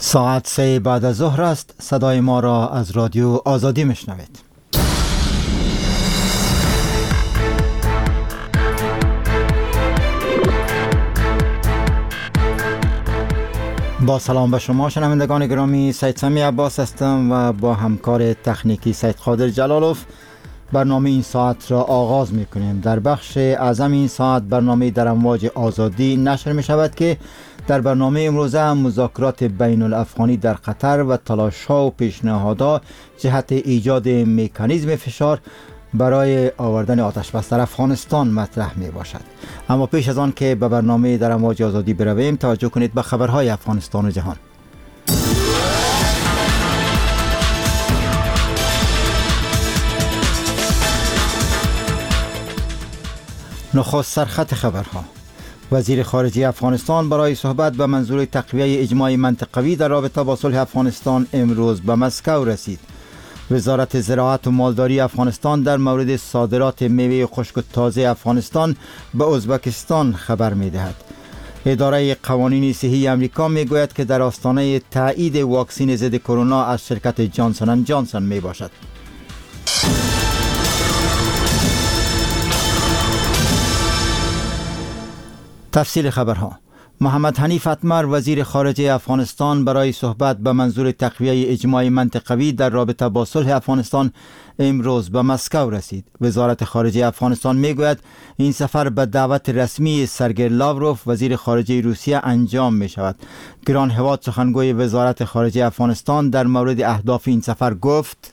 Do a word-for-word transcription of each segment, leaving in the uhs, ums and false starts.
ساعت سه بعد از ظهر است. صدای ما را از رادیو آزادی میشنوید. با سلام به شما شنوندگان گرامی، سید سمی عباس هستم و با همکار تکنیکی سید قادر جلالوف برنامه این ساعت را آغاز می کنیم. در بخش اعظم این ساعت برنامه در امواج آزادی نشر می شود که در برنامه امروزه هم مذاکرات بین الافغانی در قطر و تلاش‌ها و پیشنهادها جهت ایجاد مکانیزم فشار برای آوردن آتش بس در افغانستان مطرح می باشد. اما پیش از آن که به برنامه در امواج آزادی برویم، توجه کنید به خبرهای افغانستان و جهان. نخست سرخط خبرها. وزیر خارجه افغانستان برای صحبت به منظور تقویه اجماع منطقوی در رابطه با صلح افغانستان امروز به مسکو رسید. وزارت زراعت و مالداری افغانستان در مورد صادرات میوه خشک و تازه افغانستان به ازبکستان خبر می دهد. اداره قوانین صحی امریکا می گوید که در آستانه تایید واکسن ضد کرونا از شرکت جانسون اند جانسون می باشد. تفصیل خبرها. محمد حنیف اتمر وزیر خارجه افغانستان برای صحبت به منظور تقویه اجماع منطقوی در رابطه با صلح افغانستان امروز به مسکو رسید. وزارت خارجه افغانستان میگوید این سفر به دعوت رسمی سرگئی لاوروف وزیر خارجه روسیه انجام می شود. گران هواد سخنگوی وزارت خارجه افغانستان در مورد اهداف این سفر گفت: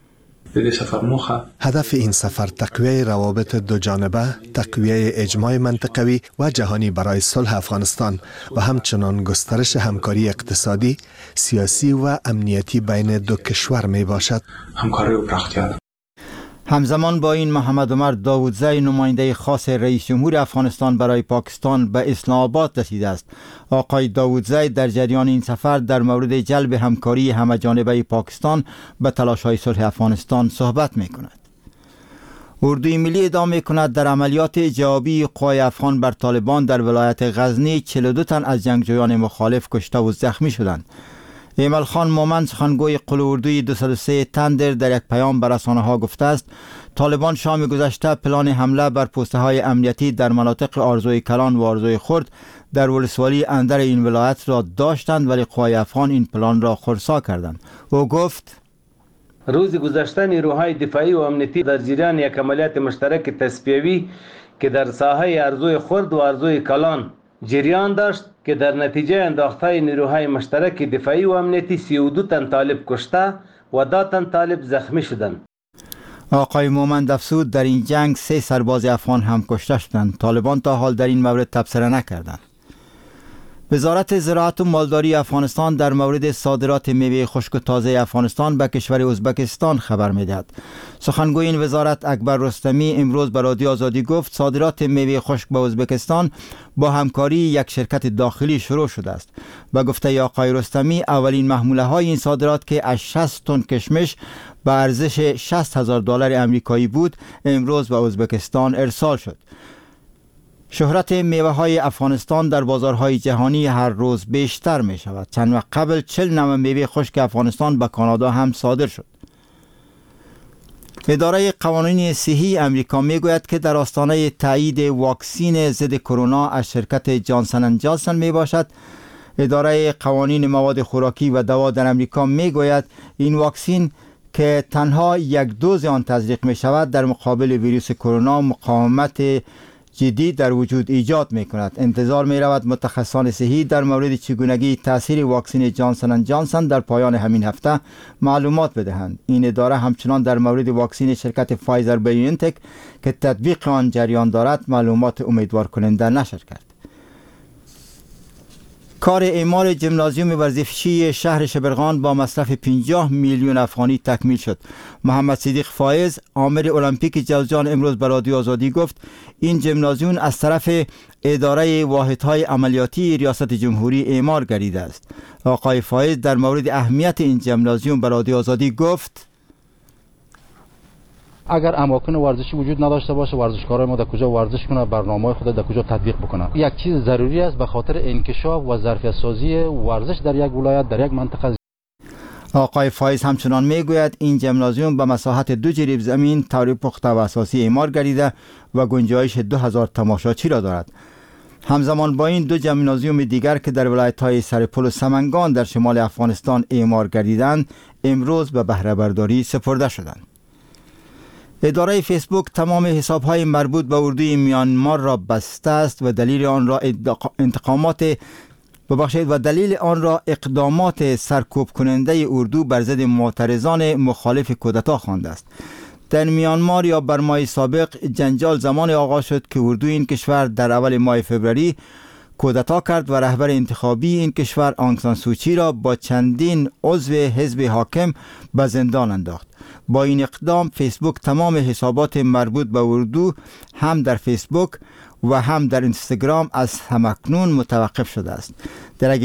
هدف این سفر تقویه روابط دو جانبه، تقویه اجماع منطقوی و جهانی برای صلح افغانستان و همچنان گسترش همکاری اقتصادی، سیاسی و امنیتی بین دو کشور می باشد. همکاری و پراختیا. همزمان با این، محمد عمر داودزی نماینده خاص رئیس جمهور افغانستان برای پاکستان به اسلام آباد رسیده است. آقای داودزی در جریان این سفر در مورد جلب همکاری همه‌جانبه پاکستان به تلاش‌های صلح افغانستان صحبت می‌کند. اردوی ملی ادعا می‌کند در عملیات جوابی قوای افغان بر طالبان در ولایت غزنی چهل و دو تن از جنگجویان مخالف کشته و زخمی شدند. ایمل خان مومند سخنگوی قل اردوی دویست و سه تندر در یک پیام به رسانه‌ها گفته است طالبان شام گذشته پلان حمله بر پوسته‌های امنیتی در مناطق آرزوی کلان و آرزوی خرد در ولسوالی اندر این ولایت را داشتند، ولی قوای افغان این پلان را خرسا کردند. او گفت: روز گذشته نیروهای دفاعی و امنیتی در جریان یک عملیات مشترک تصفیوی که در ساحه آرزوی خرد و آرزوی کلان جریان داشت که در نتیجه انداختهای نیروهای مشترک دفاعی و امنیتی سی و دو تن طالب کشته و دو تن طالب زخمی شدند. آقای مومند افزود در این جنگ سه سرباز افغان هم کشته شدند. طالبان تا حال در این مورد تبصره نکردند. وزارت زراعت و مالداری افغانستان در مورد صادرات میوه خشک و تازه افغانستان به کشور ازبکستان خبر می‌دهد. سخنگوی این وزارت اکبر رستمی امروز به رادیو آزادی گفت صادرات میوه خشک به ازبکستان با همکاری یک شرکت داخلی شروع شده است. به گفته آقای رستمی اولین محموله های این صادرات که از شصت تن کشمش به ارزش شصت هزار دلار آمریکایی بود امروز به ازبکستان ارسال شد. شهرت میوه های افغانستان در بازارهای جهانی هر روز بیشتر می شود. چند وقت قبل چهل نوع میوه خشک افغانستان به کانادا هم صادر شد. اداره قوانین صحی امریکا می گوید که در آستانه تایید واکسن ضد کرونا از شرکت جانسون اند جانسون می باشد. اداره قوانین مواد خوراکی و دوا در امریکا می گوید این واکسن که تنها یک دوز آن تزریق می شود در مقابل ویروس کرونا مقاومت جدی در وجود ایجاد می کند. انتظار می رود متخصصان صحی در مورد چگونگی تاثیر واکسن جانسون اند جانسون در پایان همین هفته معلومات بدهند. این اداره همچنان در مورد واکسن شرکت فایزر بایونتک که تطبیق آن جریان دارد معلومات امیدوار کننده نشر کرد. کار اعمار ژیمنازیوم ورزشی شهر شبرغان با مصرف پنجاه میلیون افغانی تکمیل شد. محمد صدیق فایز آمر المپیک جوزجان امروز به رادیو آزادی گفت این ژیمنازیوم از طرف اداره واحدهای عملیاتی ریاست جمهوری اعمار گردیده است. آقای فایز در مورد اهمیت این ژیمنازیوم به رادیو آزادی گفت: اگر اماکن ورزشی وجود نداشته باشه، ورزشکارای ما در کجا ورزش کنه، برنامه خود در کجا تطبیق بکنه. یک چیز ضروری است به خاطر انکشاف و ظرفیت سازی ورزش در یک ولایت، در یک منطقه. آقای فایز همچنان میگوید این ژیمنازیوم به مساحت دو جریب زمین طور پخته و اساسی اعمار گردیده و گنجایش دو هزار تماشاچی را دارد. همزمان با این دو ژیمنازیوم دیگر که در ولایت‌های سرپل و سمنگان در شمال افغانستان اعمار گردیدند امروز به بهره برداری سپرده شدند. اداره فیسبوک تمام حساب‌های مربوط به اردوی میانمار را بسته است و دلیل آن را انتقامات ببخشید و دلیل آن را اقدامات سرکوب کننده اردو بر ضد معترضان مخالف کودتا خوانده است. در میانمار یا برمای سابق جنجال زمان آغاز شد که اردو این کشور در اول ماه فوریه کودتا کرد و رهبر انتخابی این کشور آنگ سان سوچی را با چندین عضو حزب حاکم به زندان انداخت. با این اقدام فیسبوک تمام حسابات مربوط به اردو هم در فیسبوک و هم در اینستاگرام از همکنون متوقف شده است. در